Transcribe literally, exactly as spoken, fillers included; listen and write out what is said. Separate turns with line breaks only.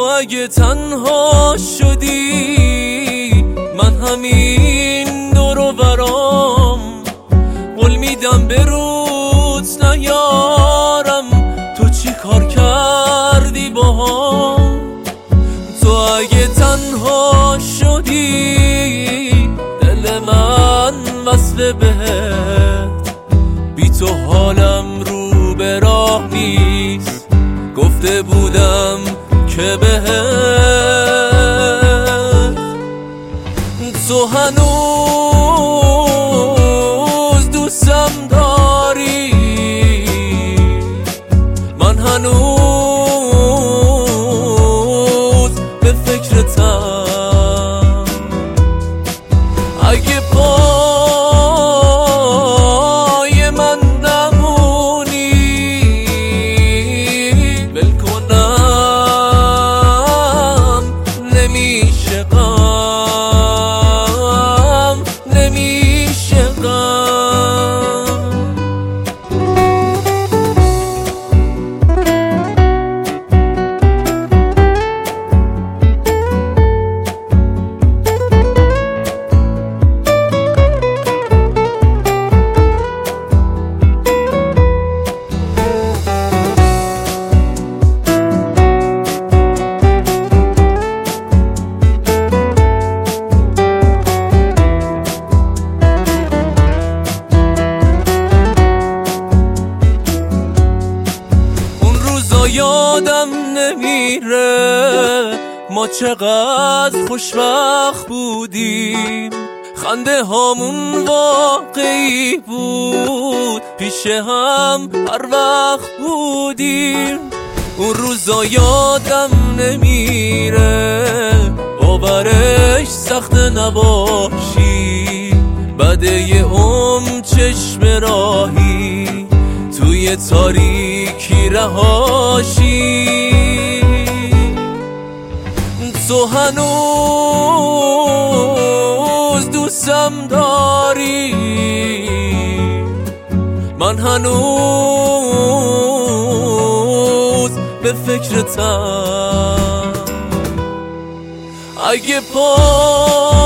اگه تنها شدی من همین دور و برام قول میدم به روت نیارم. تو چی کار کردی باهام؟ تو اگه تنها شدی دل من وصل بهت، بی تو حالم رو به راه نیست. گفته بودم که بهت تو هنوز دوستم داری، من هنوز به فکرتم. اگه پای من نمونی ول کنم نمیشه غم، نمیشه غم. یادم نمیره ما چقدر خوشبخت بودیم، خنده هامون واقعی بود، پیش هم هر وقت بودیم. اون روزا یادم نمیره باورش سخت نباشی، بعد یه عمر چشم راهی توی تاریکی رهاشی. تو هنوز دوستم داری، من هنوز به فکرتم. اگه پا